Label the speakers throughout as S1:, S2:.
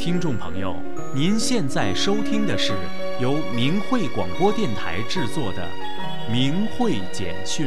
S1: 听众朋友，您现在收听的是由明慧广播电台制作的《明慧简讯》。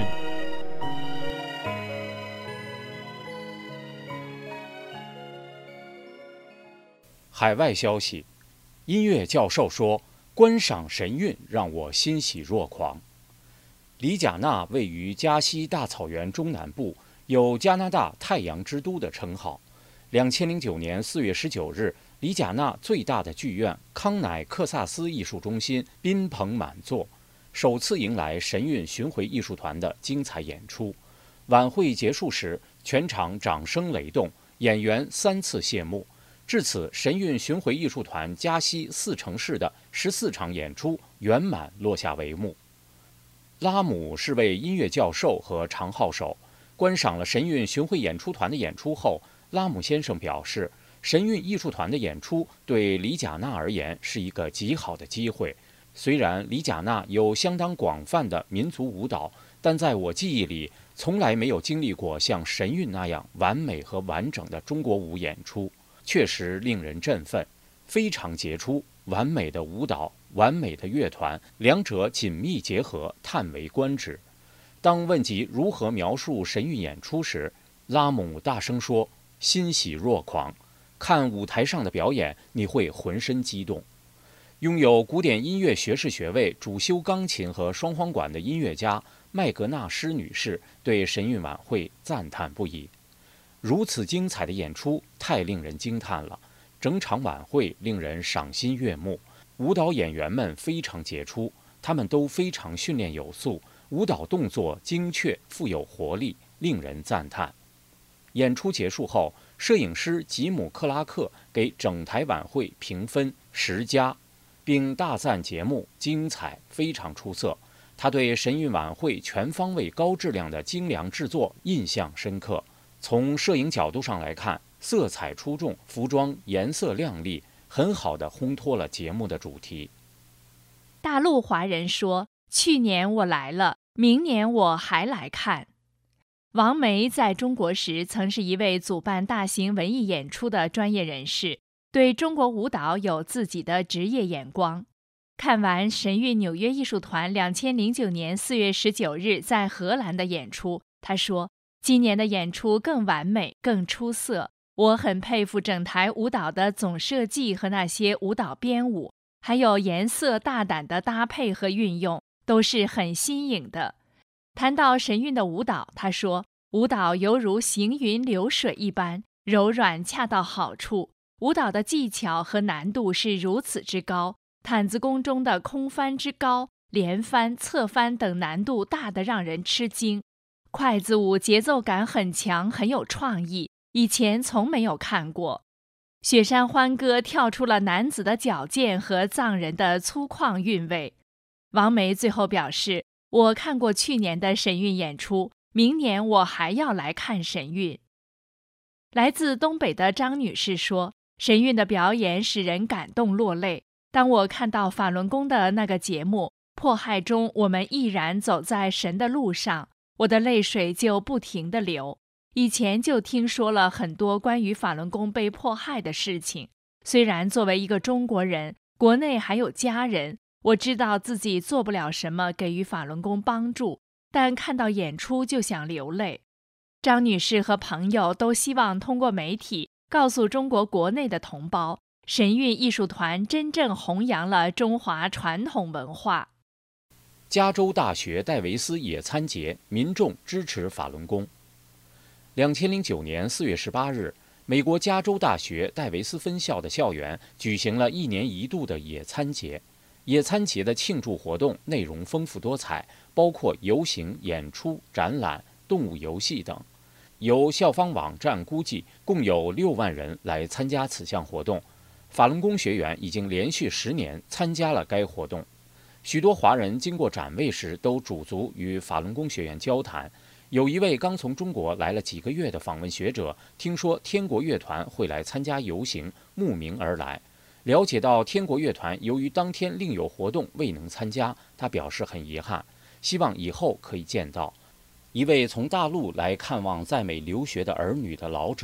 S1: 海外消息，音乐教授说，观赏神韵让我欣喜若狂。里贾纳位于加西大草原中南部，有加拿大太阳之都的称号。2009年4月19日，里贾纳最大的剧院康乃克萨斯艺术中心宾朋满座，首次迎来神韵巡回艺术团的精彩演出。晚会结束时，全场掌声雷动，演员3次谢幕。至此，神韵巡回艺术团加西4城市的14场演出圆满落下帷幕。拉姆是位音乐教授和长号手，观赏了神韵巡回演出团的演出后，拉姆先生表示，神韵艺术团的演出对里贾纳而言是一个极好的机会。虽然里贾纳有相当广泛的民族舞蹈，但在我记忆里，从来没有经历过像神韵那样完美和完整的中国舞演出，确实令人振奋，非常杰出，完美的舞蹈，完美的乐团，两者紧密结合，叹为观止。当问及如何描述神韵演出时，拉姆大声说：“欣喜若狂。”看舞台上的表演，你会浑身激动。拥有古典音乐学士学位、主修钢琴和双簧管的音乐家麦格纳施女士对神韵晚会赞叹不已。如此精彩的演出太令人惊叹了，整场晚会令人赏心悦目。舞蹈演员们非常杰出，他们都非常训练有素，舞蹈动作精确，富有活力，令人赞叹。演出结束后，摄影师吉姆·克拉克给整台晚会评分10+，并大赞节目精彩，非常出色。他对神韵晚会全方位高质量的精良制作印象深刻。从摄影角度上来看，色彩出众，服装颜色亮丽，很好地烘托了节目的主题。
S2: 大陆华人说，去年我来了，明年我还来看。王梅在中国时曾是一位主办大型文艺演出的专业人士，对中国舞蹈有自己的职业眼光。看完神韵纽约艺术团2009年4月19日在荷兰的演出，他说，今年的演出更完美，更出色。我很佩服整台舞蹈的总设计和那些舞蹈编舞，还有颜色大胆的搭配和运用，都是很新颖的。谈到神韵的舞蹈，他说，舞蹈犹如行云流水一般，柔软恰到好处。舞蹈的技巧和难度是如此之高，毯子功中的空翻之高，连翻、侧翻等难度大得让人吃惊。筷子舞节奏感很强，很有创意，以前从没有看过。雪山欢歌跳出了男子的矫健和藏人的粗犷韵味。王梅最后表示，我看过去年的神韵演出，明年我还要来看神韵。来自东北的张女士说，神韵的表演使人感动落泪。当我看到法轮功的那个节目，迫害中我们毅然走在神的路上，我的泪水就不停地流。以前就听说了很多关于法轮功被迫害的事情，虽然作为一个中国人，国内还有家人，我知道自己做不了什么给予法轮功帮助，但看到演出就想流泪。张女士和朋友都希望通过媒体告诉中国国内的同胞，神韵艺术团真正弘扬了中华传统文化。
S1: 加州大学戴维斯野餐节，民众支持法轮功。2009年4月18日，美国加州大学戴维斯分校的校园举行了1年1度的野餐节。野餐节的庆祝活动内容丰富多彩，包括游行、演出、展览、动物游戏等。由校方网站估计，共有6万人来参加此项活动。法轮功学员已经连续10年参加了该活动。许多华人经过展位时都驻足与法轮功学员交谈。有一位刚从中国来了几个月的访问学者，听说天国乐团会来参加游行，慕名而来。了解到天国乐团由于当天另有活动未能参加，他表示很遗憾，希望以后可以见到。一位从大陆来看望在美留学的儿女的老者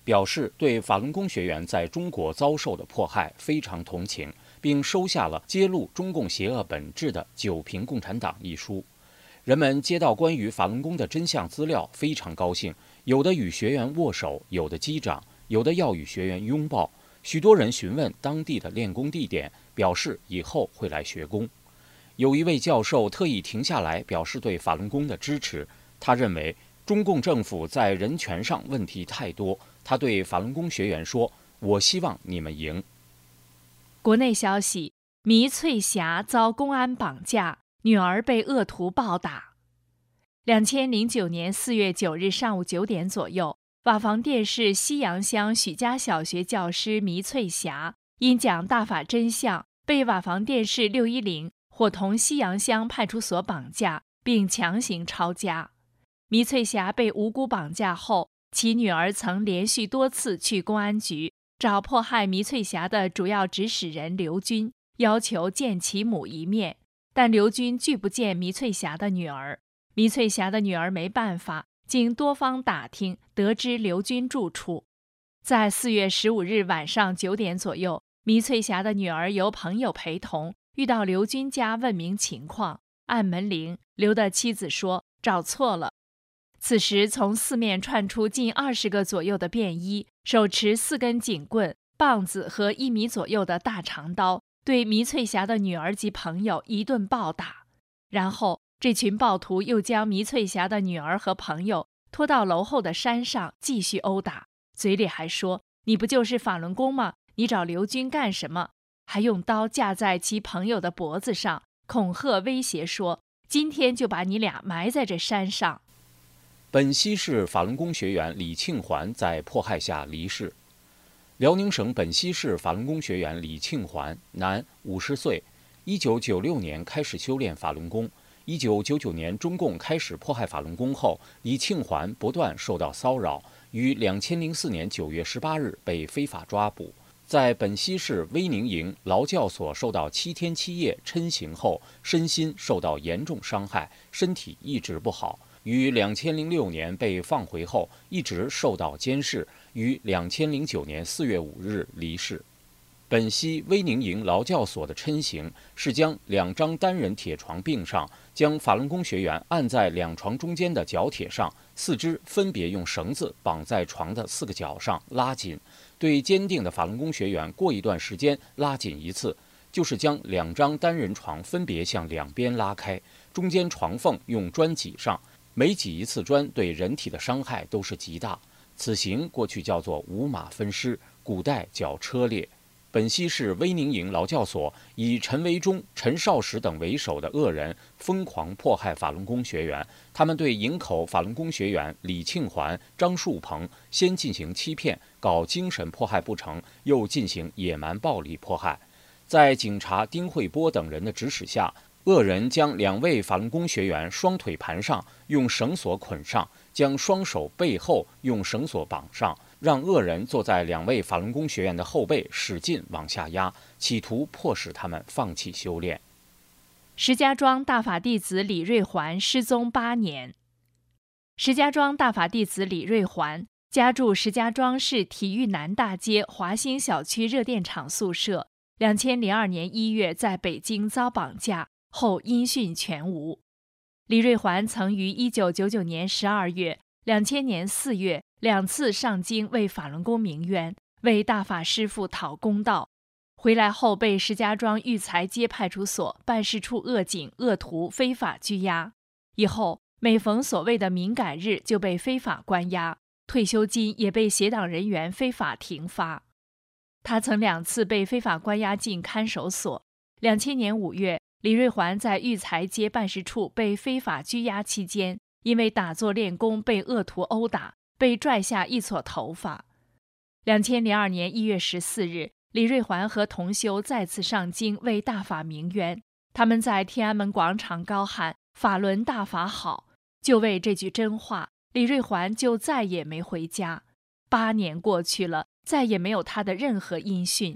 S1: 表示对法轮功学员在中国遭受的迫害非常同情，并收下了揭露中共邪恶本质的《九评共产党》一书。人们接到关于法轮功的真相资料，非常高兴，有的与学员握手，有的击掌，有的要与学员拥抱。许多人询问当地的练功地点，表示以后会来学功。有一位教授特意停下来表示对法轮功的支持，他认为中共政府在人权上问题太多。他对法轮功学员说：“我希望你们赢。”
S2: 国内消息：迷翠霞遭公安绑架，女儿被恶徒暴打。2009年4月9日上午9点左右，瓦房店市西洋乡许家小学教师迷翠霞因讲大法真相，被瓦房店市610伙同西洋乡派出所绑架，并强行抄家。迷翠霞被无辜绑架后，其女儿曾连续多次去公安局找迫害迷翠霞的主要指使人刘军，要求见其母一面，但刘军拒不见迷翠霞的女儿。迷翠霞的女儿没办法，经多方打听，得知刘军住处。在4月15日晚上9点左右，迷翠霞的女儿由朋友陪同，遇到刘军家问明情况，按门铃，刘的妻子说找错了。此时从四面窜出近20个左右的便衣，手持4根警棍、棒子和1米左右的大长刀，对迷翠霞的女儿及朋友一顿暴打。然后这群暴徒又将迷翠霞的女儿和朋友拖到楼后的山上继续殴打，嘴里还说：“你不就是法轮功吗？你找刘军干什么？”还用刀架在其朋友的脖子上，恐吓威胁说：“今天就把你俩埋在这山上。”
S1: 本溪市法轮功学员李庆环在迫害下离世。辽宁省本溪市法轮功学员李庆环，男，50岁，1996年开始修炼法轮功。1999年中共开始迫害法轮功后，李庆环不断受到骚扰，于2004年9月18日被非法抓捕。在本溪市威宁营劳教所受到7天7夜笞刑后，身心受到严重伤害，身体一直不好。于2006年被放回后，一直受到监视，于2009年4月5日离世。本溪威宁营劳教所的笞刑是将2张单人铁床并上，将法轮功学员按在2床中间的角铁上，四肢分别用绳子绑在床的4个角上拉紧，对坚定的法轮功学员过一段时间拉紧一次，就是将2张单人床分别向两边拉开，中间床缝用砖挤上。每挤一次砖，对人体的伤害都是极大。此刑过去叫做五马分尸，古代叫车裂。本溪市威宁营劳教所以陈维忠、陈少石等为首的恶人疯狂迫害法轮功学员。他们对营口法轮功学员李庆环、张树鹏先进行欺骗，搞精神迫害不成，又进行野蛮暴力迫害。在警察丁慧波等人的指使下，恶人将2位法轮功学员双腿盘上，用绳索捆上，将双手背后用绳索绑上，让恶人坐在2位法轮功学员的后背，使劲往下压，企图迫使他们放弃修炼。
S2: 石家庄大法弟子李瑞环失踪8年。石家庄大法弟子李瑞环家住石家庄市体育南大街华兴小区热电厂宿舍，2002年1月在北京遭绑架后音讯全无。李瑞环曾于1999年12月、2000年4月2次上京为法轮功鸣冤，为大法师父讨公道。回来后被石家庄育才街派出所办事处恶警恶徒非法拘押，以后每逢所谓的敏感日就被非法关押，退休金也被协党人员非法停发。他曾2次被非法关押进看守所。2000年5月，李瑞环在育才街办事处被非法拘押期间，因为打坐练功被恶徒殴打，被拽下一撮头发。2002年1月14日，李瑞环和同修再次上京为大法鸣冤，他们在天安门广场高喊“法轮大法好”，就为这句真话，李瑞环就再也没回家。8年过去了，再也没有他的任何音讯。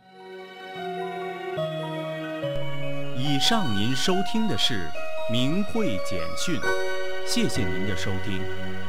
S3: 以上您收听的是明慧简讯，谢谢您的收听。